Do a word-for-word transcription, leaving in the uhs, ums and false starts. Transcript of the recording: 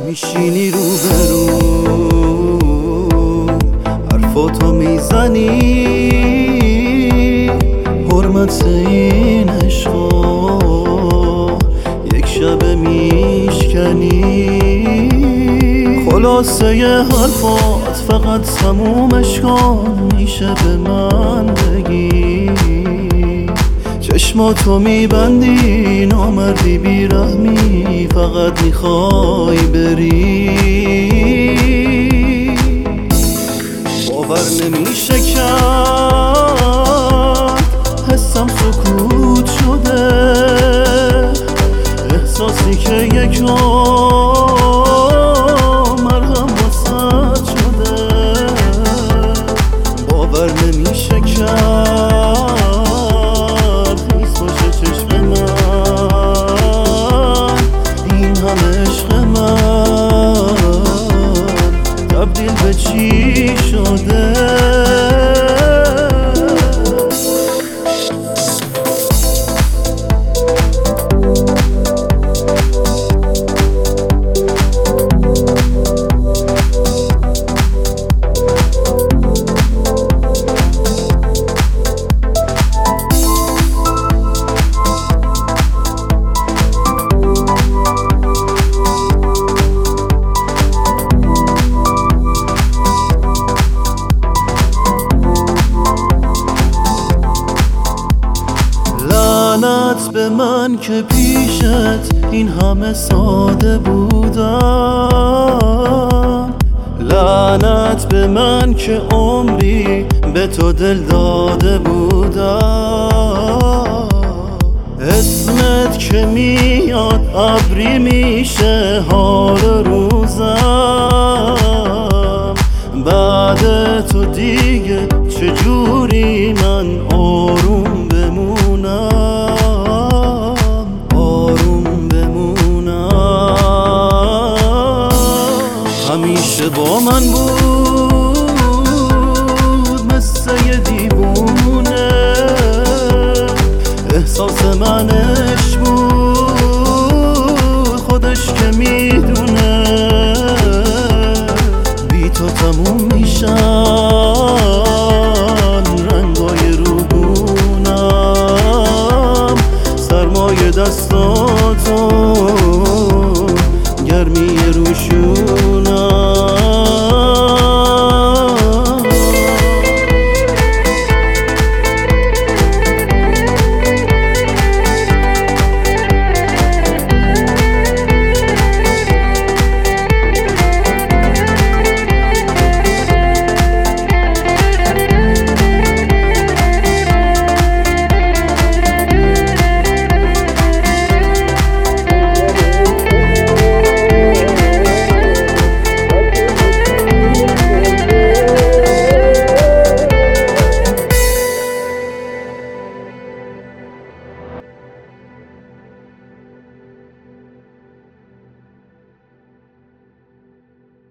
میشینی رو برو حرفاتو میزنی، حرمت این عشقا یک شب میشکنی. خلاصه ی حرفات فقط تمومش کن، میشه به من بگی چشماتو میبندی، نامردی بیرحمی، فقط میخوای بری. باور نمیشه کرد حسم سکوت شده، احساسی که یکم مرهم واسد شده. باور نمیشه کرد نیست باشه چشم من، این همه عشق من تبدیل به چی شده. لعنت به من که پیشت این همه ساده بودم، لعنت به من که عمری به تو دل داده بودم. اسمت که میاد ابری میشه حال روزم، بعد تو دیگه چجوری من آروم بمونم، آروم بمونم. همیشه با من بود